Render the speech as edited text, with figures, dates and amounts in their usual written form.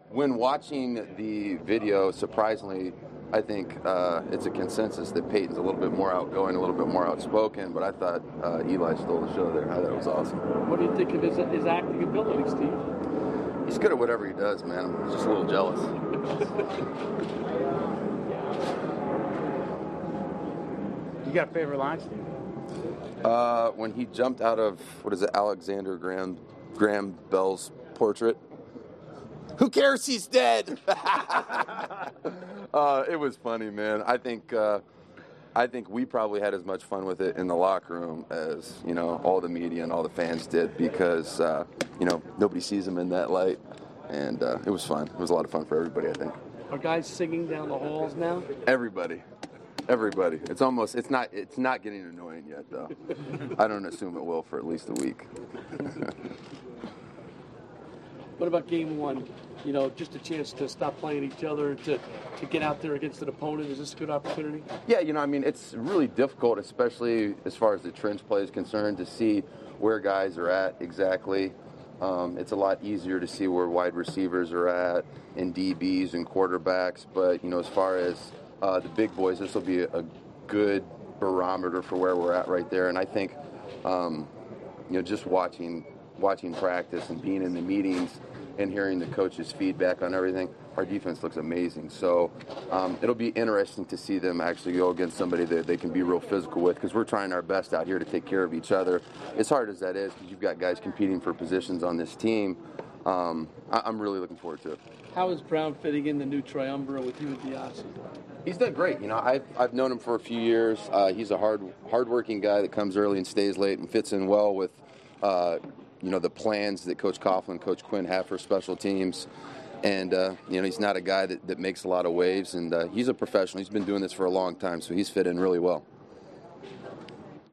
when watching the video, surprisingly, I think it's a consensus that Peyton's a little bit more outgoing, a little bit more outspoken, but I thought Eli stole the show there. I thought it was awesome. What do you think of his acting ability, Steve? He's good at whatever he does, man. I'm just a little jealous. You got a favorite line, Steve? When he jumped out of, Alexander Graham Bell's portrait. Who cares? He's dead. It was funny, man. I think we probably had as much fun with it in the locker room as all the media and all the fans did because nobody sees him in that light, and it was fun. It was a lot of fun for everybody. I think. Are guys singing down the halls now? Everybody. It's not getting annoying yet, though. I don't assume it will for at least a week. What about game one? Just a chance to stop playing each other, to get out there against an opponent. Is this a good opportunity? Yeah, it's really difficult, especially as far as the trench play is concerned, to see where guys are at exactly. It's a lot easier to see where wide receivers are at and DBs and quarterbacks. But, as far as the big boys, this will be a good barometer for where we're at right there. And I think, just watching practice and being in the meetings and hearing the coaches' feedback on everything, our defense looks amazing. So it'll be interesting to see them actually go against somebody that they can be real physical with, because we're trying our best out here to take care of each other. As hard as that is, because you've got guys competing for positions on this team, I'm really looking forward to it. How is Brown fitting in the new triumvirate with you and Diassi? He's done great. I've known him for a few years. He's a hard-working guy that comes early and stays late and fits in well with the plans that Coach Coughlin and Coach Quinn have for special teams. And, he's not a guy that makes a lot of waves, and he's a professional. He's been doing this for a long time, so he's fit in really well.